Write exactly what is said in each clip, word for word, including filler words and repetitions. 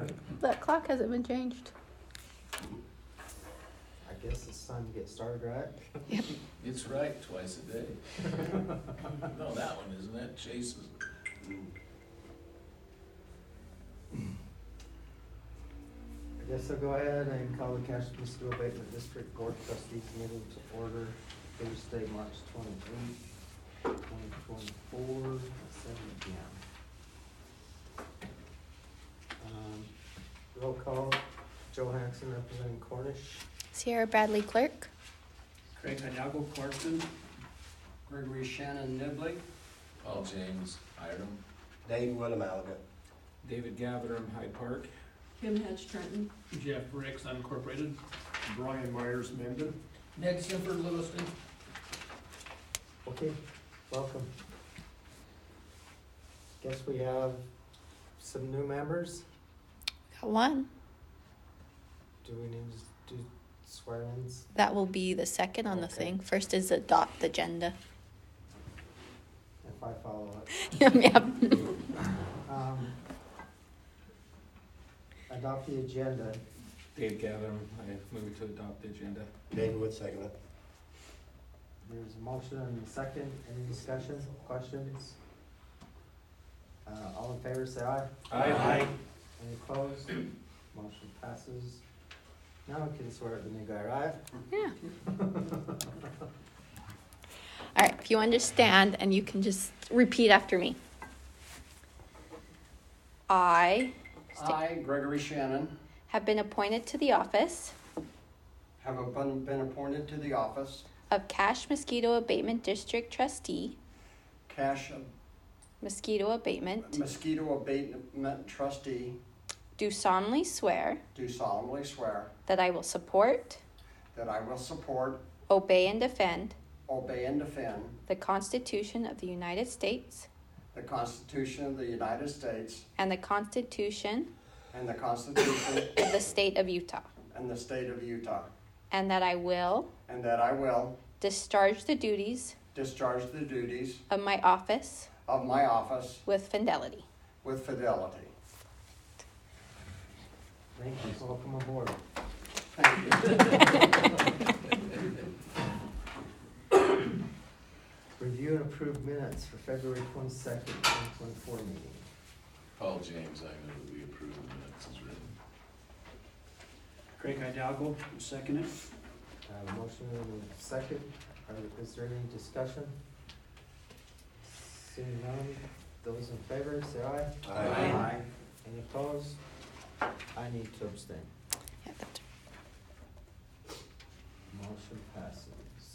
That clock hasn't been changed. I guess it's time to get started, right? Yep. It's right twice a day. No, that one isn't it? Chase's. I guess I'll go ahead and call the Cache Mosquito Abatement District Board of Trustees meeting to order Thursday, March twenty-eighth, twenty twenty-four, at seven P M Um, roll call, Joe Hanson representing Cornish. Sierra Bradley, clerk. Craig Hidalgo, Clarkson. Gregory Shannon, Nibley. Paul James, Hiram. Dave Wood, Malaga. David Gavitter, Hyde Park. Kim Hedge, Trenton. Jeff Ricks, Unincorporated. Brian Myers, Mendon. Ned Simford, Lewiston. Okay, welcome. Guess we have some new members. Got one. Do we need to do swear-ins? That will be the second on the Okay. thing. First is adopt the agenda. If I follow it. Yep, yep. Um, adopt the agenda. Dave Gavitter, I move to adopt the agenda. Dave Wood, second it. There's a motion and a second. Any discussion, questions? Uh, all in favor, say aye. Aye. Any opposed? Motion passes. Now we can swear at the new guy, right? Yeah. All right, if you understand, and you can just repeat after me. I I, Gregory Shannon, have been appointed to the office have been been appointed to the office, of Cache Mosquito Abatement District Trustee, Cache Mosquito Abatement, Mosquito Abatement Trustee, do solemnly swear do solemnly swear that I will support, that I will support, obey, and defend obey, and defend the Constitution of the United States the Constitution of the United States and the Constitution and the Constitution of the State of Utah, and the State of Utah, and that I will and that I will discharge the duties discharge the duties of my office of my office with fidelity. with fidelity. Thank you. Welcome aboard. Thank you. Review and approve minutes for February twenty-second, twenty twenty-four meeting. Paul James, I move that we approve the minutes as written. Craig Hidalgo, second it. Uh, motion and a second. Are- Is there any discussion? Seeing none, those in favor, say aye. Aye. Any opposed? I need to abstain. Yeah, that's Motion passes.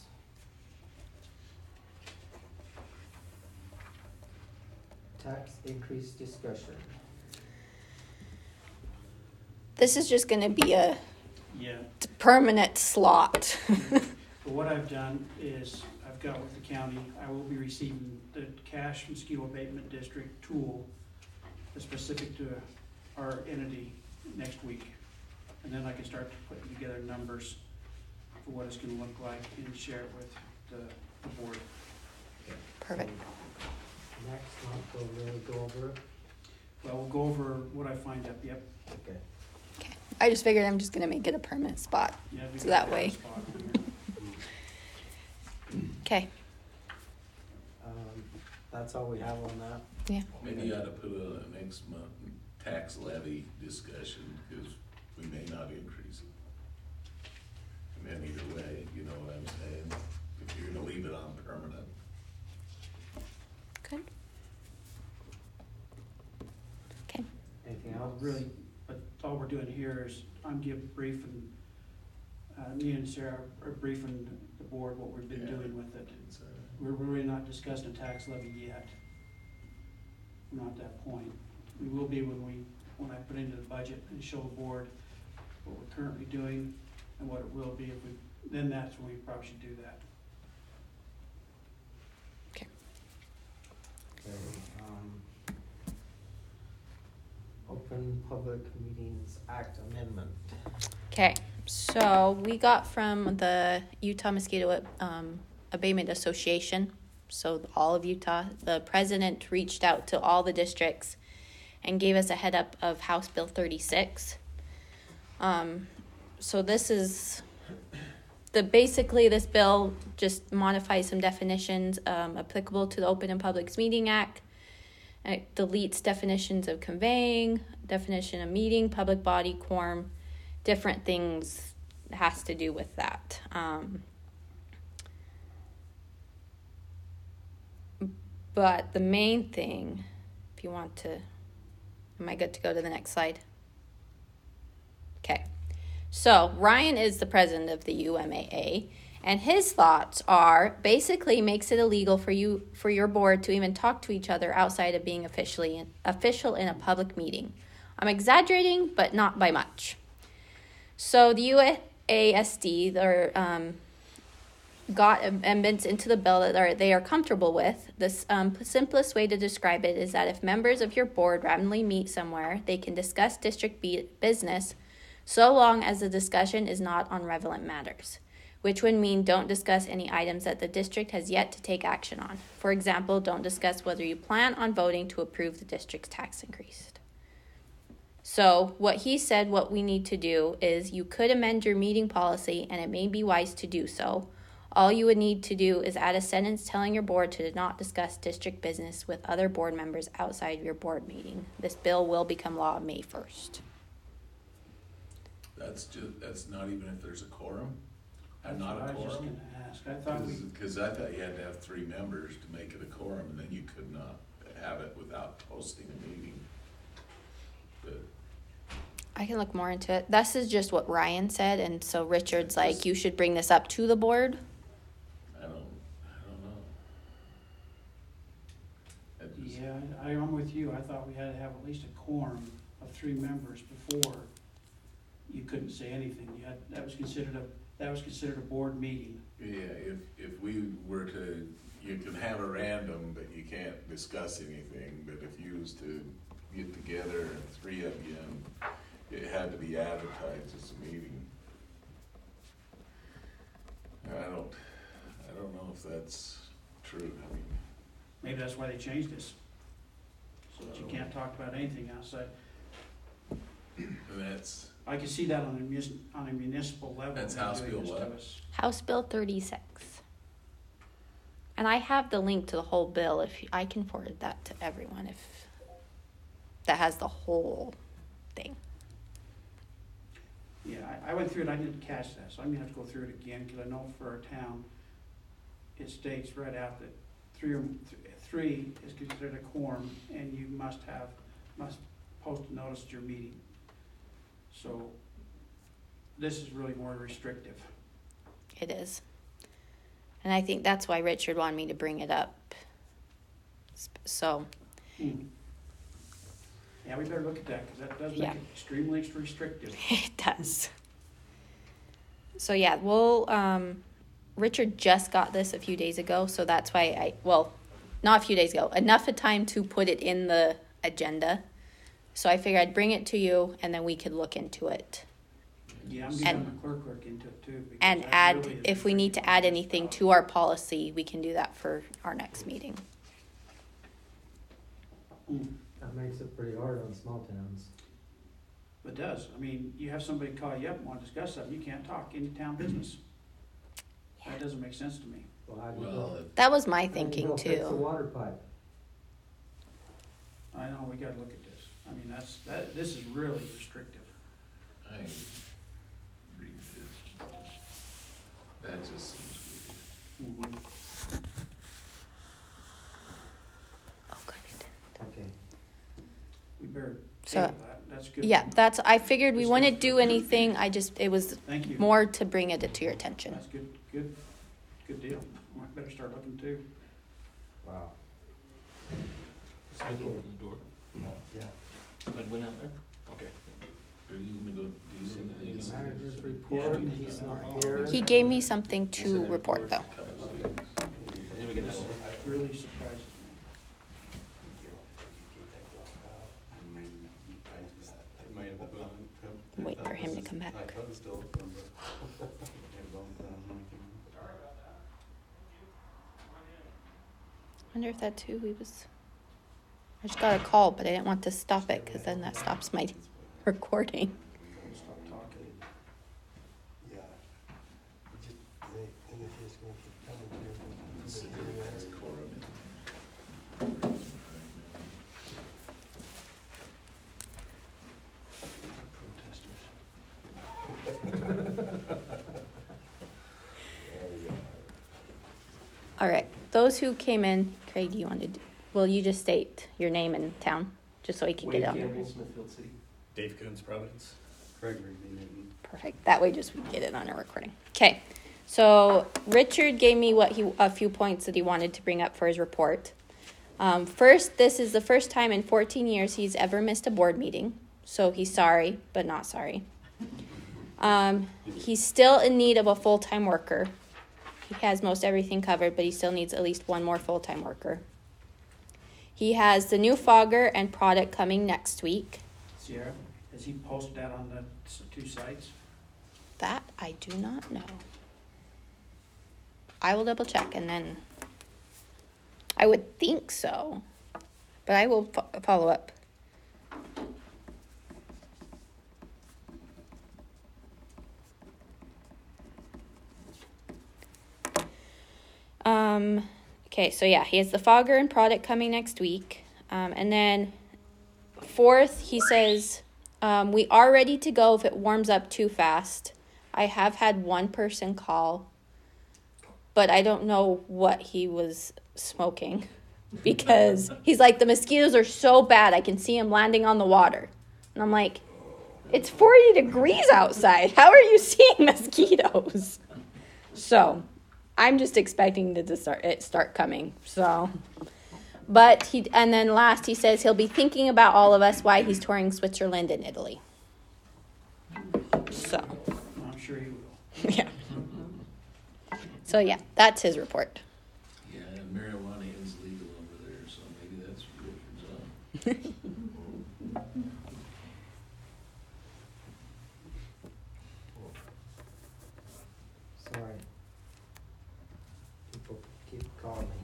Tax increase discussion. This is just going to be a Yeah. permanent slot. But what I've done is, I've got with the county, I will be receiving the Cache Mosquito Abatement District tool that's specific to our entity next week. And then I can start putting together numbers for what it's gonna look like and share it with the, the board. Perfect. Next month, we'll really go over it. Well, we'll go over what I find up, yep. Okay. Okay. I just figured I'm just going to make it a permanent spot. Yeah, we So got that a way. spot on here. Okay. Um, that's all we have on that. Yeah. Maybe you ought to put a next month tax levy discussion, because we may not increase it. And then either way, you know what I'm saying, if you're gonna leave it on permanent. Good. Okay. Anything Well, else? really, but all we're doing here is I'm giving briefing, uh, me and Sarah are briefing the board what we've been Yeah. doing with it. It's, uh, We're really not discussing a tax levy yet. We're not at that point. We will be when we, when I put into the budget and show the board what we're currently doing and what it will be if we, then that's when we probably should do that. Okay, um, Open Public Meetings Act Amendment. Okay. So we got from the Utah Mosquito um, Abatement Association, so all of Utah, the president reached out to all the districts and gave us a head up of House Bill thirty-six. Um, so this is the basically this bill just modifies some definitions um, applicable to the Open and Public Meeting Act. It deletes definitions of conveying, definition of meeting, public body, quorum, different things has to do with that. Um, but the main thing, if you want to, am I good to go to the next slide? Okay. So Ryan is the president of the U M A A, and his thoughts are basically makes it illegal for you for your board to even talk to each other outside of being officially in, official in a public meeting. I'm exaggerating, but not by much. So the U A S D they're, um, got amendments into the bill that are, they are comfortable with. The um, simplest way to describe it is that if members of your board randomly meet somewhere, they can discuss district be- business so long as the discussion is not on relevant matters, which would mean don't discuss any items that the district has yet to take action on. For example, don't discuss whether you plan on voting to approve the district's tax increase. So what he said what we need to do is you could amend your meeting policy, and it may be wise to do so. All you would need to do is add a sentence telling your board to not discuss district business with other board members outside of your board meeting. This bill will become law May first. That's just, that's not even if there's a quorum? And not That's a what I was just quorum? gonna ask. I thought we, Because I thought you had to have three members to make it a quorum, and then you could not have it without posting a meeting. But I can look more into it. This is just what Ryan said, and so Richard's like, you should bring this up to the board. I don't, I don't know. It was- yeah, I, I'm with you. I thought we had to have at least a quorum of three members before you couldn't say anything. You had, that was considered a, that was considered a board meeting. Yeah, if, if we were to, you can have a random, but you can't discuss anything, but if you was to get together and three of you, and it had to be advertised as a meeting. I don't, I don't know if that's true, I mean. Maybe that's why they changed this. So that you can't talk about anything outside. And that's, I can see that on a mus- on a municipal level. That's they're House doing Bill this to what? us. House Bill thirty-six. And I have the link to the whole bill. If I can forward that to everyone, if that has the whole thing. Yeah, I, I went through it, I didn't catch that, so I'm gonna have to go through it again, because I know for our town, it states right out that three or, th- three is considered a quorum, and you must have, must post a notice at your meeting. So, this is really more restrictive. It is. And I think that's why Richard wanted me to bring it up. Sp- So, Hmm. Yeah, we better look at that, because that does make Yeah. it extremely restrictive. it does. So yeah, we'll, um, Richard just got this a few days ago, so that's why I, well, not a few days ago, enough of time to put it in the agenda. So I figured I'd bring it to you, and then we could look into it. Yeah, I'm gonna And- my clerk look into it too. because And that add, really is if we need to restrictive add on this anything policy. to our policy, we can do that for our next meeting. Hmm. That makes it pretty hard on small towns. It does. I mean, you have somebody call you up and want to discuss something, you can't talk, any town business. That doesn't make sense to me. Well, how do you well, go? if- That was my how do you thinking go fix a too. water pipe? I know, we gotta look at this. I mean, that's, that, this is really restrictive. I read this. That just seems weird. Mhm. Oh, good, it didn't. Okay. We better So, table that, that's good. Yeah, that's, I figured we Just wouldn't go- do anything, I just, it was Thank you. more to bring it to your attention. That's good, good, good deal. I better start looking too. Wow. I go to the door. Yeah. I went out there? Okay. Are you gonna go do something? Manager's report, he's not here. He gave me something to report though. Then we get this. That really surprises Wait for him to come back. Wonder if that's who he was. I just got a call, but I didn't want to stop it because then that stops my recording. Stop talking. Yeah. It just, they, and if it's gonna keep coming to Sit you, there, you that's know, quorum. All right. Those who came in, Craig, you wanted, will you just state your name and town just so we can get it on? Smithfield City. Dave Coons, Providence. Gregory B. Newton. Perfect. That way, just we get it on our recording. Okay. So Richard gave me what he a few points that he wanted to bring up for his report. Um, first, this is the first time in fourteen years he's ever missed a board meeting. So he's sorry, but not sorry. Um, he's still in need of a full-time worker. He has most everything covered, but he still needs at least one more full-time worker. He has the new fogger and product coming next week. Sierra, has he posted that on the s- two sites? That I do not know. I will double check and then I would think so, but I will fo- follow up. Um, okay, so yeah, he has the fogger and product coming next week. Um, and then fourth, he says, um, we are ready to go if it warms up too fast. I have had one person call, but I don't know what he was smoking because he's like, the mosquitoes are so bad. I can see them landing on the water. And I'm like, it's forty degrees outside. How are you seeing mosquitoes? So I'm just expecting it to start, it start coming. So, but he, and then last he says he'll be thinking about all of us while he's touring Switzerland and Italy. So, I'm sure he will. yeah. So yeah, that's his report. Yeah, and marijuana is legal over there, so maybe that's Richard's on. Sorry. People keep calling me.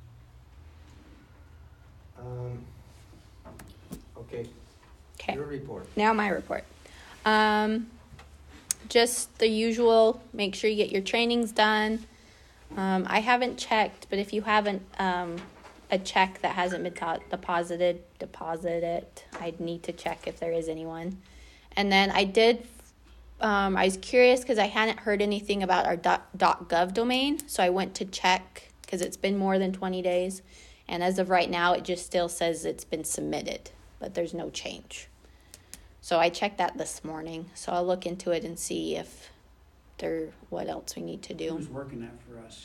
Um, okay, Okay. your report. Now my report. Um, just the usual. Make sure you get your trainings done. Um, I haven't checked, but if you haven't um, a check that hasn't been ta- deposited, deposit it. I'd need to check if there is anyone. And then I did. Um, I was curious because I hadn't heard anything about our .gov domain, so I went to check because it's been more than twenty days, and as of right now, it just still says it's been submitted, but there's no change. So I checked that this morning, so I'll look into it and see if there what else we need to do. Who's working that for us?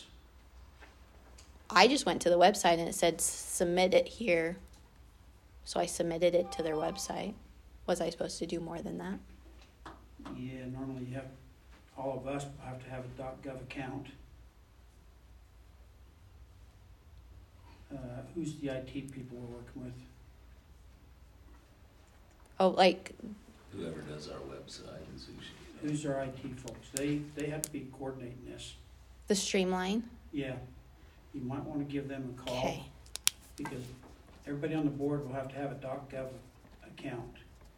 I just went to the website and it said submit it here, so I submitted it to their website. Was I supposed to do more than that? Yeah, normally you have, all of us have to have a .gov account. Uh, who's the I T people we're working with? Oh, like, Whoever does our website is who she. Who's our I T folks? They, they have to be coordinating this. the Streamline? Yeah, you might wanna give them a call. Okay. Because everybody on the board will have to have a .gov account.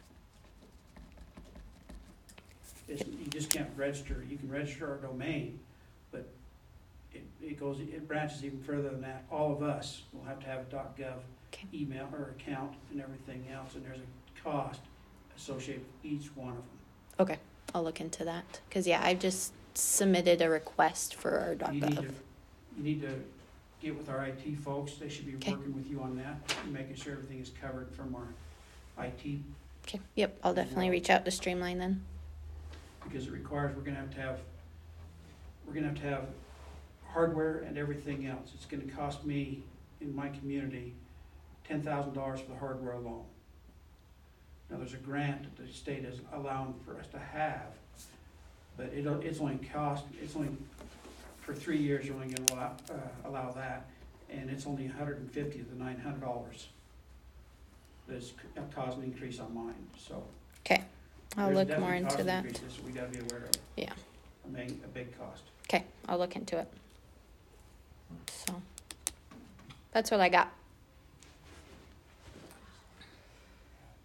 It's, you just can't register, you can register our domain, but it, it goes, it branches even further than that. All of us will have to have a .gov Okay. email or account and everything else, and there's a cost associated with each one of them. Okay, I'll look into that. Because, yeah, I've just submitted a request for our You need .gov. to, you need to get with our I T folks, they should be Okay. working with you on that, and making sure everything is covered from our I T, Okay, yep, I'll definitely reach out to Streamline then. because it requires, we're gonna have to have, we're gonna have to have hardware and everything else. It's gonna cost me, in my community, ten thousand dollars for the hardware alone. Now, there's a grant that the state is allowing for us to have, but it'll, it's only cost, it's only, for three years, you're only gonna allow, uh, allow that, and it's only one hundred and fifty of the nine hundred dollars. That's causing an increase on mine, so. Okay, I'll there's look definitely more into cost that. increases, so we gotta be aware of. Yeah. A big, a big cost. Okay, I'll look into it. So, that's what I got.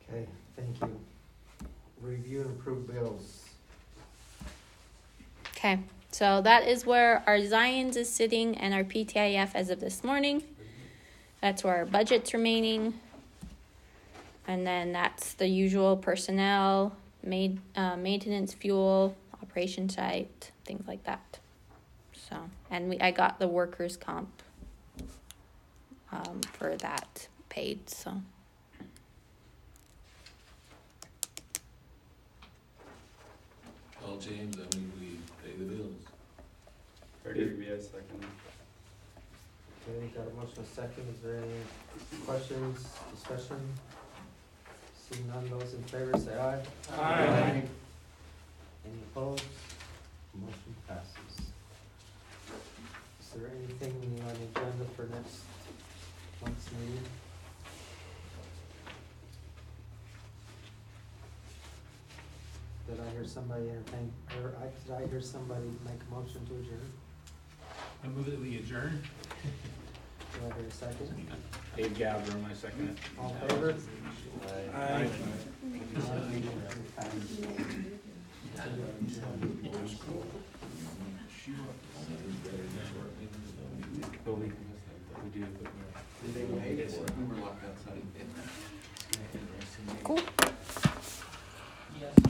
Okay, thank you. Review and approve bills. Okay, so that is where our Zions is sitting and our P T I F as of this morning. That's where our budget's remaining. And then that's the usual personnel, main, uh, maintenance, fuel, operation site, things like that. So, and we, I got the workers' comp um, for that paid, so. All James, I mean, we pay the bills. Thirty, yes, second. Okay, got a motion, a second, is there any questions, discussion? Seeing none, those in favor say aye. Aye. Any opposed? Motion passes. Is there anything on the agenda for next month's meeting? Did I hear somebody entertain, or I, did I hear somebody make a motion to adjourn? I move that we adjourn. Do I hear a second? Dave Gabler, my second. All in favor? Aye. But we, we do, but we're. We were locked outside. Cool.